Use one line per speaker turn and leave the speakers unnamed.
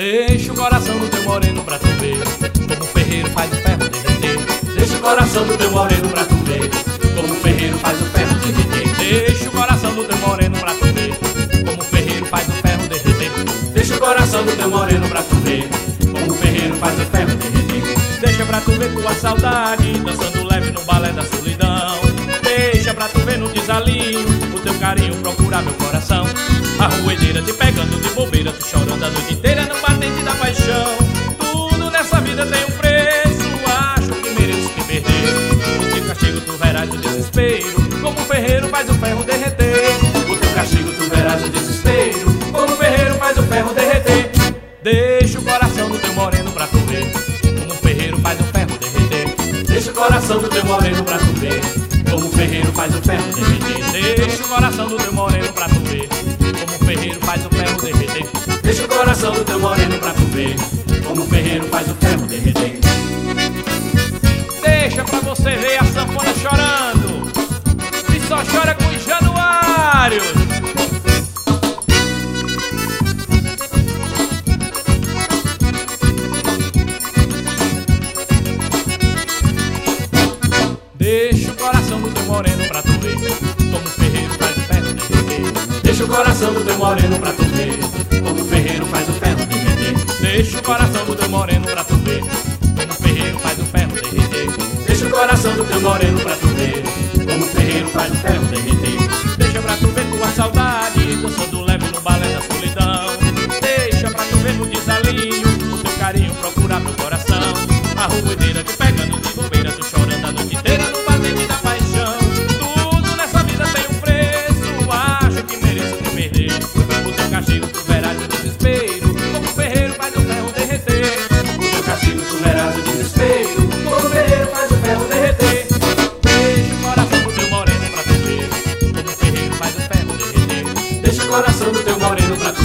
Deixa o coração do teu moreno pra tu ver como o ferreiro faz o ferro derreter. Deixa o coração do teu moreno pra tu ver como o ferreiro faz o ferro derreter. Deixa o coração do teu moreno pra tu ver como o ferreiro faz o ferro derreter. Deixa o coração do teu moreno pra tu ver como o ferreiro faz o ferro derreter. Deixa pra tu ver tua saudade dançando leve no balé da solidão. Deixa pra tu ver no desalinho o teu carinho procurar meu coração. A roedeira te pegando de bobeira, tu chorando a noite inteira no batente da paixão. Tudo nessa vida tem um preço, acho que mereço te perder. O teu castigo tu verás o desespero, como o ferreiro faz o ferro derreter. O teu castigo tu verás o desespero, como o ferreiro faz o ferro derreter. Deixa o coração do teu moreno pra tu ver como o ferreiro faz o ferro derreter. Deixa o coração do teu moreno pra tu ver como o ferreiro faz o ferro derreter. Deixa o coração do teu moreno pra tu ver como o ferreiro faz o ferro derreter. Deixa o coração do teu moreno pra tu ver como o ferreiro faz o ferro derreter. Deixa pra você ver a sanfona chorando, e só chora com os januários. Deixa o coração do teu moreno pra tu ver como o ferreiro faz o ferro derreter. Deixa o coração do teu moreno pra tu ver como o ferreiro faz o ferro derreter. Deixa o coração do teu moreno pra tu ver como o ferreiro faz o ferro derreter. Deixa o coração do teu moreno pra tu ver como o ferreiro faz o ferro derreter. Deixa pra tu ver tua saudade dançando leve no balé da solidão. Deixa pra tu ver no desalinho o teu carinho procurar meu coração. A roedeira te pegando de bobeira, tu chorando a noite inteira no batente da paixão. Tudo nessa vida tem um preço, acho que mereço te perder. O teu castigo tu verás o desespero, como o ferreiro faz o ferro derreter. O teu castigo tu verás o desespero, como o ferreiro faz o ferro derreter. Deixa o coração do teu moreno pra tu ver como o ferreiro faz o ferro derreter. Deixa o coração do teu moreno pra tu